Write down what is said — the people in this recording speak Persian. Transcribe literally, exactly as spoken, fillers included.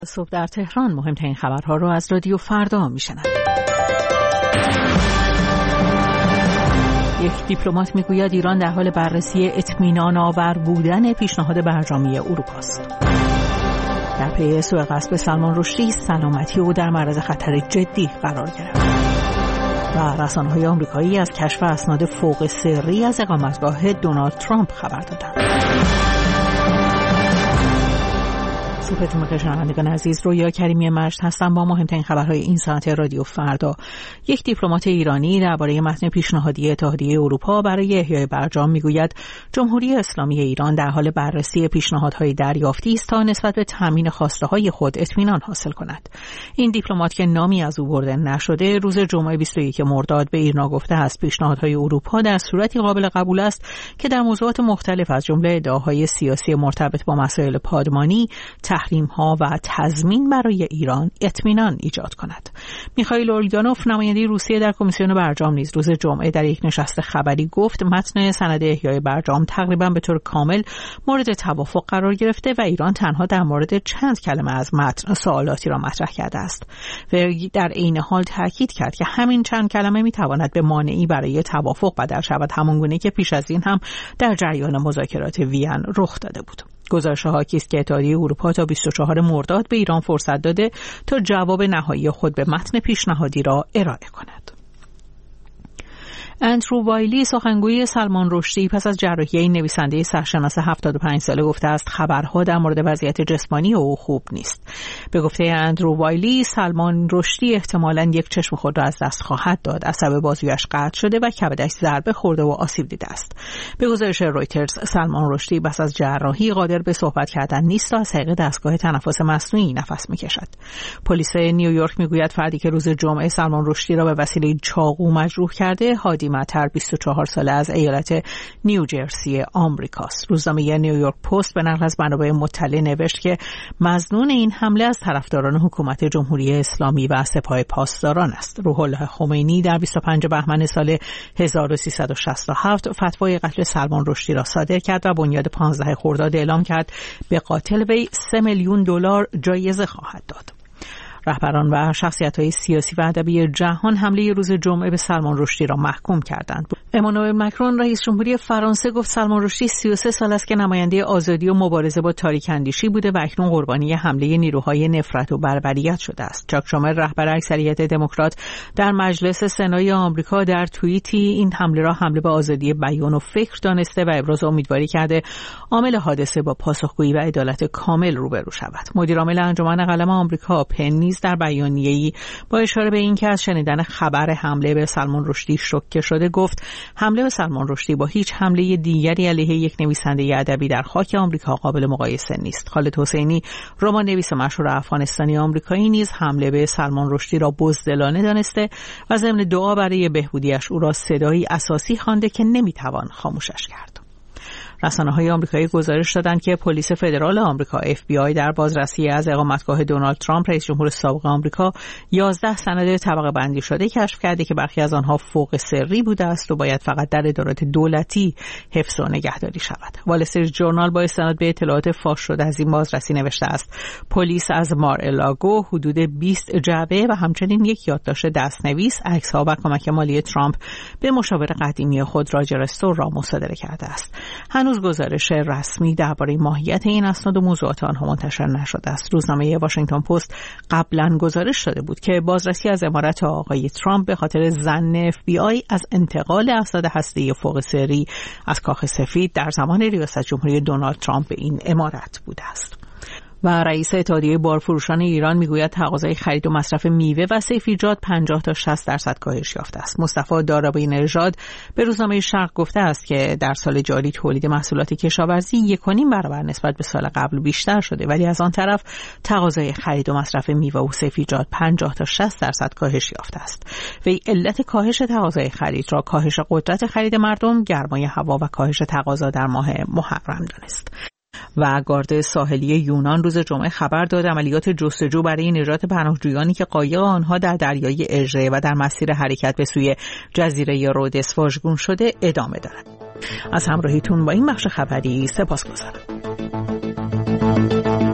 صبح در تهران مهمترین خبرها رو از رادیو فردا میشنوید. یک دیپلمات میگوید ایران در حال بررسی اطمینان آور بودن پیشنهاد برجامی اروپا است. در پی سوء قصد سلمان رشدی سلامتی او در معرض خطر جدی قرار گرفت. و رسانه‌های آمریکایی از کشف اسناد فوق سری از اقامتگاه دونالد ترامپ خبر دادند. صبحتون بخیر شنوندگان عزیز، رویا کریمی مجد هستم با مهمترین خبرهای این ساعت رادیو فردا. یک دیپلمات ایرانی درباره متن پیشنهادی اتحادیه اروپا برای احیای برجام میگوید جمهوری اسلامی ایران در حال بررسی پیشنهادهای دریافتی است تا نسبت به تامین خواسته‌های خود اطمینان حاصل کند. این دیپلمات که نامی از او برده نشده روز جمعه بیست و یکم مرداد به ایرنا گفته است پیشنهادهای اروپا در صورتی قابل قبول است که در موضوعات مختلف از جمله ادعاهای سیاسی مرتبط با مسائل پادمانی، تحریم‌ها و تضمین برای ایران اطمینان ایجاد کند. میخائیل اولگانوف نماینده روسیه در کمیسیون برجام نیز روز جمعه در یک نشست خبری گفت متن سند احیای برجام تقریبا به طور کامل مورد توافق قرار گرفته و ایران تنها در مورد چند کلمه از متن سوالاتی را مطرح کرده است. و در عین حال تاکید کرد که همین چند کلمه میتواند به مانعی برای توافق بدل شود، همانگونه که پیش از این هم در جریان مذاکرات وین رخ داده بود. گزارش حاکی است که اتحادیه اروپا تا بیست و چهارم مرداد به ایران فرصت داده تا جواب نهایی خود به متن پیشنهادی را ارائه کند. اندرو وایلی سخنگوی سلمان رشدی پس از جراحی نویسنده سرشناس هفتاد و پنج ساله گفته است خبرها در مورد وضعیت جسمانی او خوب نیست. به گفته اندرو وایلی سلمان رشدی احتمالاً یک چشم خود را از دست خواهد داد، عصب بازویش قطع شده و کبدش ضربه خورده و آسیب دیده است. به گزارش رویترز سلمان رشدی پس از جراحی قادر به صحبت کردن نیست و از طریق دستگاه تنفس مصنوعی نفس میکشد. پلیس نیویورک میگوید فردی که روز جمعه سلمان رشدی را به وسیله چاقو مجروح کرده هادی مطر بیست و چهار ساله از ایالت نیوجرسی آمریکاست. روزنامه نیویورک پست به نقل از منابع مطلع نوشت که مظنون این حمله از طرفداران حکومت جمهوری اسلامی و سپاه پاسداران است. روح الله خمینی در بیست و پنجم بهمن سال هزار و سیصد و شصت و هفت فتوای قتل سلمان رشدی را صادر کرد و بنیاد پانزدهم خرداد اعلام کرد به قاتل وی سه میلیون دلار جایزه خواهد داد. رهبران و شخصیت‌های سیاسی و ادبی جهان حمله روز جمعه به سلمان رشدی را محکوم کردند. امانوئل مکرون رئیس جمهوری فرانسه گفت سلمان رشدی سی و سه سال است که نماینده آزادی و مبارزه با تاریک‌اندیشی بوده و اکنون قربانی حمله نیروهای نفرت و بربریت شده است. چاک شومر رهبر اکثریت دموکرات در مجلس سنای آمریکا در توییتی این حمله را حمله به آزادی بیان و فکر دانسته و ابراز امیدواری کرده عامل حادثه با پاسخگویی و عدالت کامل روبرو شود. مدیر عامل انجمن قلم آمریکا پن در بیانیه‌ای با اشاره به اینکه از شنیدن خبر حمله به سلمان رشدی شوکه شده گفت حمله به سلمان رشدی با هیچ حمله دیگری علیه یک نویسنده ادبی در خاک آمریکا قابل مقایسه نیست. خالد حسینی رمان‌نویس مشهور افغانستانی آمریکایی نیز حمله به سلمان رشدی را بزدلانه دانسته و ضمن دعا برای بهبودیش او را صدایی اساسی خوانده که نمیتوان خاموشش کرد. رسانه‌های آمریکایی گزارش دادند که پلیس فدرال آمریکا اف بی آی در بازرسی از اقامتگاه دونالد ترامپ رئیس جمهور سابق آمریکا یازده سند طبقه بندی شده کشف کرده که برخی از آنها فوق سری بوده است و باید فقط در ادارات دولتی حفظ و نگهداری شود. وال استریت ژورنال با استناد به اطلاعات فاش شده از این بازرسی نوشته است پلیس از مار-ا-لاگو حدود بیست جعبه و همچنین یک یادداشت دستنویس، عکس‌ها و کمک مالی ترامپ به مشاور قدیمی خود راجر استور را مصادره کرده است. هنوز گزارش رسمی درباره ماهیت این اسناد و موضوعات آنها منتشر نشده است. روزنامه واشنگتن پست قبلا گزارش داده بود که بازرسی از امارت آقای ترامپ به خاطر ظن اف بی آی از انتقال اسناد هسته‌ای فوق سری از کاخ سفید در زمان ریاست جمهوری دونالد ترامپ به این امارت بوده است. و رئیس اتحادیه بارفروشان ایران میگوید تقاضای خرید و مصرف میوه و سیفیجات پنجاه تا شصت درصد کاهش یافته است. مصطفی دارابی نژاد به روزنامه شرق گفته است که در سال جاری تولید محصولات کشاورزی یک و نیم برابر نسبت به سال قبل بیشتر شده، ولی از آن طرف تقاضای خرید و مصرف میوه و سیفیجات پنجاه تا شصت درصد کاهش یافته است. وی علت کاهش تقاضای خرید را کاهش قدرت خرید مردم، گرمای هوا و کاهش تقاضا در ماه محرم دانست. و گارد ساحلی یونان روز جمعه خبر داد عملیات جستجو برای نجات پناهجویانی که قایق آنها در دریای اژه و در مسیر حرکت به سوی جزیره رودس واژگون شده ادامه دارد. از همراهیتون با این بخش خبری سپاسگزارم.